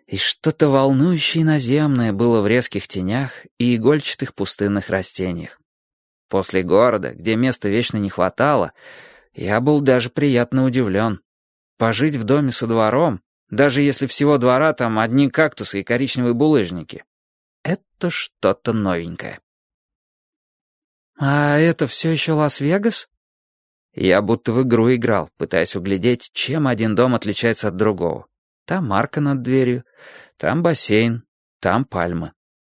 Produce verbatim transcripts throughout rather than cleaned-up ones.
И что-то волнующее иноземное было в резких тенях и игольчатых пустынных растениях. После города, где места вечно не хватало, я был даже приятно удивлен. Пожить в доме со двором, даже если всего двора там одни кактусы и коричневые булыжники, это что-то новенькое. «А это все еще Лас-Вегас?» Я будто в игру играл, пытаясь углядеть, чем один дом отличается от другого. Там арка над дверью, там бассейн, там пальмы.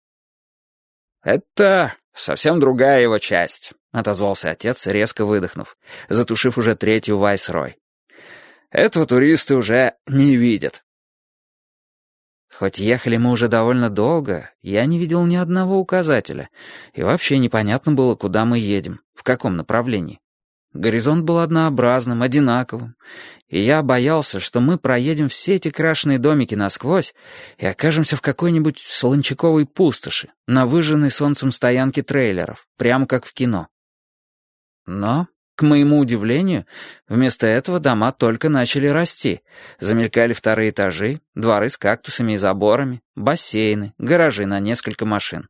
«Это совсем другая его часть», — отозвался отец, резко выдохнув, затушив уже третью Вайс-Рой. «Этого туристы уже не видят». Хоть ехали мы уже довольно долго, я не видел ни одного указателя, и вообще непонятно было, куда мы едем, в каком направлении. Горизонт был однообразным, одинаковым, и я боялся, что мы проедем все эти крашеные домики насквозь и окажемся в какой-нибудь солончаковой пустоши, на выжженной солнцем стоянке трейлеров, прямо как в кино. Но, к моему удивлению, вместо этого дома только начали расти. Замелькали вторые этажи, дворы с кактусами и заборами, бассейны, гаражи на несколько машин.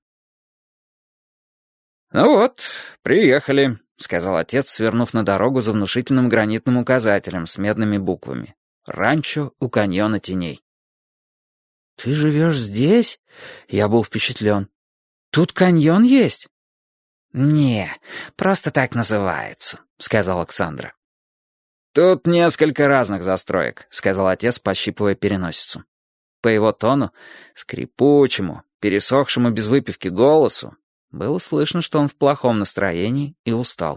«Ну вот, приехали», — сказал отец, свернув на дорогу за внушительным гранитным указателем с медными буквами. «Ранчо у каньона теней». «Ты живешь здесь?» Я был впечатлен. «Тут каньон есть?» «Не, просто так называется», — сказал Оксандра. «Тут несколько разных застроек», — сказал отец, пощипывая переносицу. По его тону, скрипучему, пересохшему без выпивки голосу, было слышно, что он в плохом настроении и устал.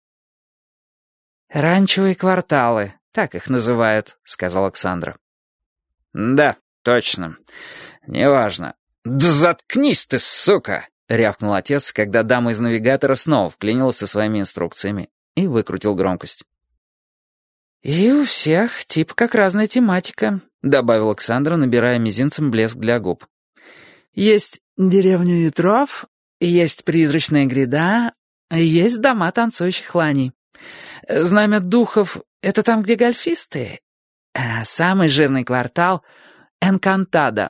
«Ранчевые кварталы, так их называют», — сказал Оксандра. «Да, точно. Неважно». «Да заткнись ты, сука!» — рявкнул отец, когда дама из навигатора снова вклинилась со своими инструкциями и выкрутил громкость. «И у всех типа как разная тематика», — добавил Оксандра, набирая мизинцем блеск для губ. «Есть деревня ветров, есть призрачная гряда, есть дома танцующих ланей. Знамя духов — это там, где гольфисты. А самый жирный квартал — Энкантада.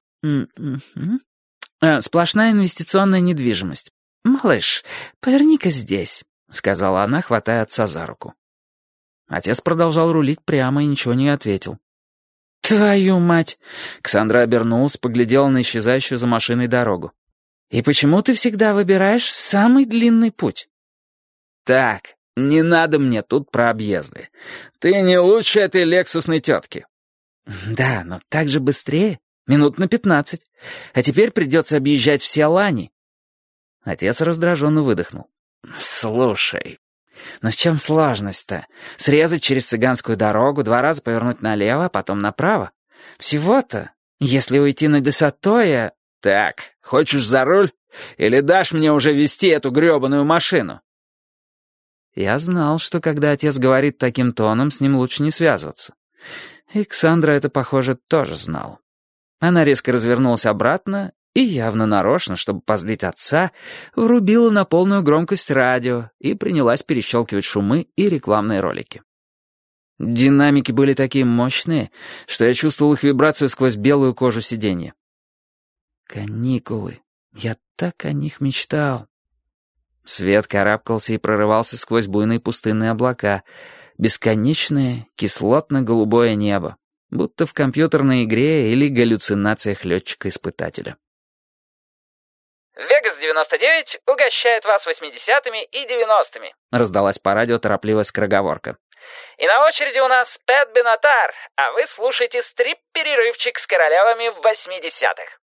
Сплошная инвестиционная недвижимость. Малыш, поверни-ка здесь», — сказала она, хватая отца за руку. Отец продолжал рулить прямо и ничего не ответил. «Твою мать!» — Ксандра обернулась, поглядела на исчезающую за машиной дорогу. «И почему ты всегда выбираешь самый длинный путь?» «Так, не надо мне тут про объезды. Ты не лучше этой лексусной тетки». «Да, но так же быстрее. Минут на пятнадцать. А теперь придется объезжать все лани». Отец раздраженно выдохнул. «Слушай, но в чем сложность-то? Срезать через цыганскую дорогу, два раза повернуть налево, а потом направо? Всего-то, если уйти на Десатоя...» «Так, хочешь за руль? Или дашь мне уже вести эту грёбаную машину?» Я знал, что когда отец говорит таким тоном, с ним лучше не связываться. И Ксандра это, похоже, тоже знал. Она резко развернулась обратно и, явно нарочно, чтобы позлить отца, врубила на полную громкость радио и принялась перещелкивать шумы и рекламные ролики. Динамики были такие мощные, что я чувствовал их вибрацию сквозь белую кожу сиденья. Каникулы. Я так о них мечтал. Свет карабкался и прорывался сквозь буйные пустынные облака. Бесконечное кислотно-голубое небо, будто в компьютерной игре или галлюцинациях летчика-испытателя. «Вегас девяносто девять угощает вас восьмидесятыми и девяностыми», раздалась по радио торопливая скороговорка. «И на очереди у нас Пэт Бенатар, а вы слушаете стрип-перерывчик с королевами в восьмидесятых».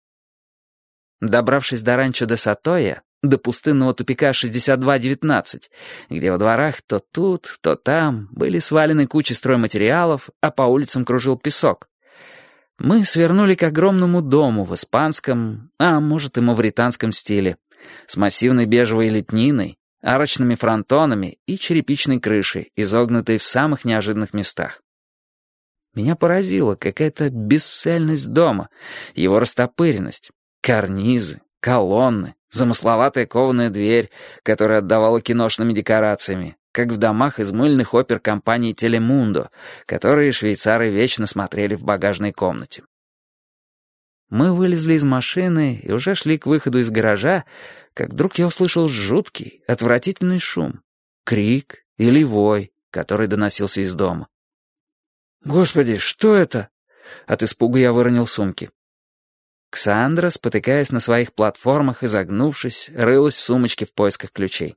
Добравшись до ранчо де Сатоя, до пустынного тупика шестьдесят два девятнадцать, где во дворах то тут, то там были свалены кучи стройматериалов, а по улицам кружил песок, мы свернули к огромному дому в испанском, а может и мавританском стиле, с массивной бежевой лепниной, арочными фронтонами и черепичной крышей, изогнутой в самых неожиданных местах. Меня поразила какая-то бесцельность дома, его растопыренность, карнизы, колонны, замысловатая кованая дверь, которая отдавала киношными декорациями, как в домах из мыльных опер компании «Телемундо», которые швейцары вечно смотрели в багажной комнате. Мы вылезли из машины и уже шли к выходу из гаража, как вдруг я услышал жуткий, отвратительный шум. Крик или вой, который доносился из дома. «Господи, что это?» От испуга я выронил сумки. Ксандра, спотыкаясь на своих платформах и загнувшись, рылась в сумочке в поисках ключей.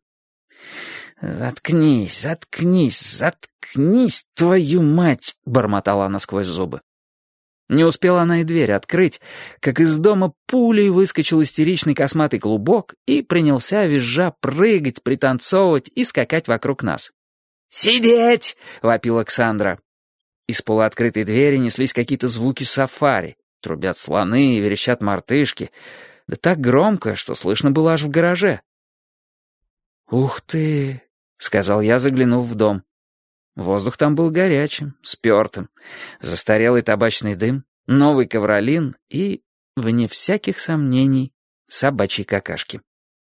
«Заткнись, заткнись, заткнись, твою мать!» — бормотала она сквозь зубы. Не успела она и дверь открыть, как из дома пулей выскочил истеричный косматый клубок и принялся, визжа, прыгать, пританцовывать и скакать вокруг нас. «Сидеть!» — вопила Ксандра. Из полуоткрытой двери неслись какие-то звуки сафари. Трубят слоны и верещат мартышки. Да так громко, что слышно было аж в гараже. «Ух ты!» — сказал я, заглянув в дом. Воздух там был горячим, спёртым. Застарелый табачный дым, новый ковролин и, вне всяких сомнений, собачьи какашки.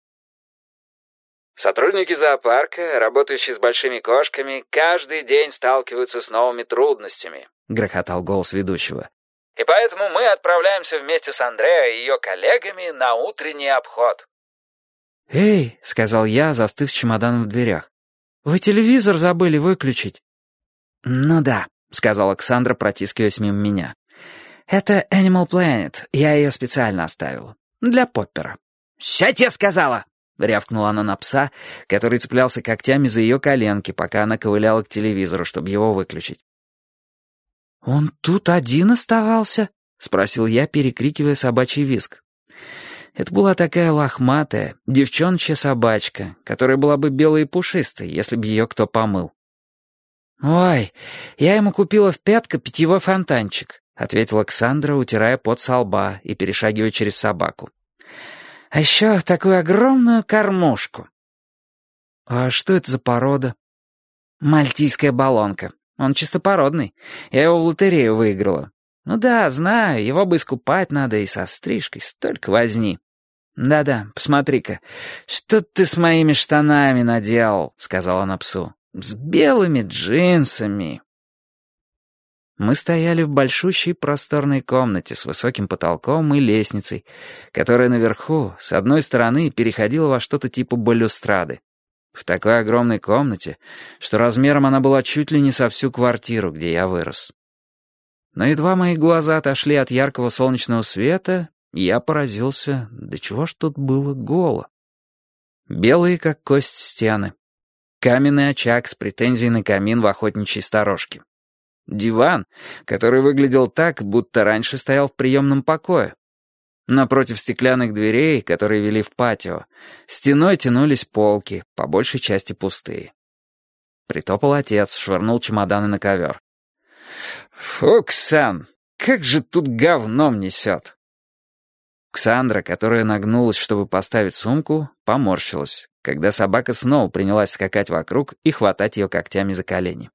Сотрудники зоопарка, работающие с большими кошками, каждый день сталкиваются с новыми трудностями, — грохотал голос ведущего. И поэтому мы отправляемся вместе с Андреа и ее коллегами на утренний обход. «Эй», — сказал я, застыв с чемоданом в дверях, — «вы телевизор забыли выключить?» «Ну да», — сказала Александра, протискиваясь мимо меня. «Это Animal Planet, я ее специально оставила. Для Поппера». «Сядь, я сказала!» — рявкнула она на пса, который цеплялся когтями за ее коленки, пока она ковыляла к телевизору, чтобы его выключить. «Он тут один оставался?» — спросил я, перекрикивая собачий визг. Это была такая лохматая, девчоночья собачка, которая была бы белой и пушистой, если бы ее кто помыл. «Ой, я ему купила в Пятка питьевой фонтанчик», — ответила Ксандра, утирая пот со лба и перешагивая через собаку. «А еще такую огромную кормушку». «А что это за порода?» «Мальтийская баллонка. Он чистопородный. Я его в лотерею выиграла. Ну да, знаю, его бы искупать надо и со стрижкой, столько возни. Да-да, посмотри-ка, что ты с моими штанами наделал», — сказала она псу. «С белыми джинсами». Мы стояли в большущей просторной комнате с высоким потолком и лестницей, которая наверху, с одной стороны, переходила во что-то типа балюстрады. В такой огромной комнате, что размером она была чуть ли не со всю квартиру, где я вырос. Но едва мои глаза отошли от яркого солнечного света, я поразился, до чего ж тут было голо. Белые, как кость, стены. Каменный очаг с претензией на камин в охотничьей сторожке. Диван, который выглядел так, будто раньше стоял в приемном покое. Напротив стеклянных дверей, которые вели в патио, стеной тянулись полки, по большей части пустые. Притопал отец, швырнул чемоданы на ковер. «Фу, Ксан, как же тут говном несет!» Ксандра, которая нагнулась, чтобы поставить сумку, поморщилась, когда собака снова принялась скакать вокруг и хватать ее когтями за колени.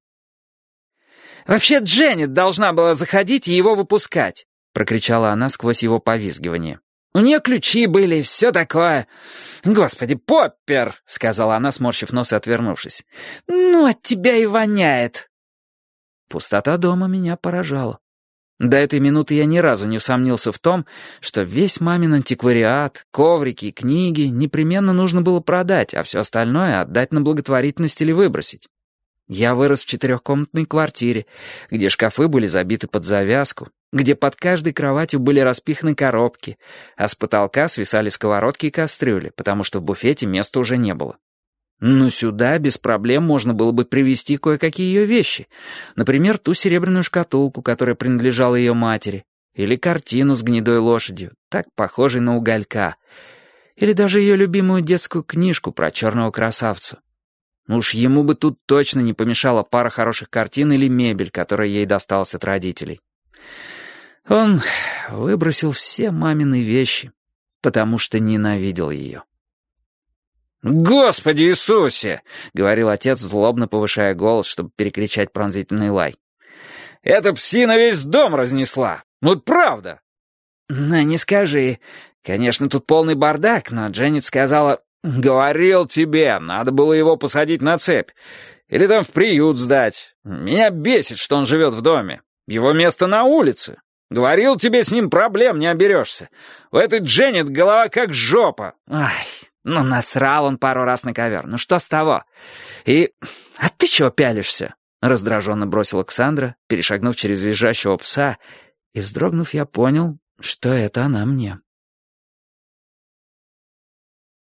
«Вообще Дженнет должна была заходить и его выпускать!» — прокричала она сквозь его повизгивание. «У нее ключи были и все такое. Господи, Поппер!» — сказала она, сморщив нос и отвернувшись. «Ну, от тебя и воняет!» Пустота дома меня поражала. До этой минуты я ни разу не усомнился в том, что весь мамин антиквариат, коврики и книги непременно нужно было продать, а все остальное отдать на благотворительность или выбросить. Я вырос в четырехкомнатной квартире, где шкафы были забиты под завязку, где под каждой кроватью были распиханы коробки, а с потолка свисали сковородки и кастрюли, потому что в буфете места уже не было. Но сюда без проблем можно было бы привезти кое-какие ее вещи, например, ту серебряную шкатулку, которая принадлежала ее матери, или картину с гнедой лошадью, так похожей на уголька, или даже ее любимую детскую книжку про черного красавца. Уж ему бы тут точно не помешала пара хороших картин или мебель, которая ей досталась от родителей. Он выбросил все мамины вещи, потому что ненавидел ее. «Господи Иисусе!» — говорил отец, злобно повышая голос, чтобы перекричать пронзительный лай. «Эта псина весь дом разнесла! Вот правда!» «Ну, не скажи. Конечно, тут полный бардак, но Дженнет сказала...» «Говорил тебе, надо было его посадить на цепь. Или там в приют сдать. Меня бесит, что он живет в доме. Его место на улице. Говорил тебе, с ним проблем не оберешься. У этой Дженнет голова как жопа». Ай, ну насрал он пару раз на ковер. Ну что с того? И... А ты чего пялишься? Раздраженно бросила Ксандра, перешагнув через визжащего пса, и, вздрогнув, я понял, что это она мне.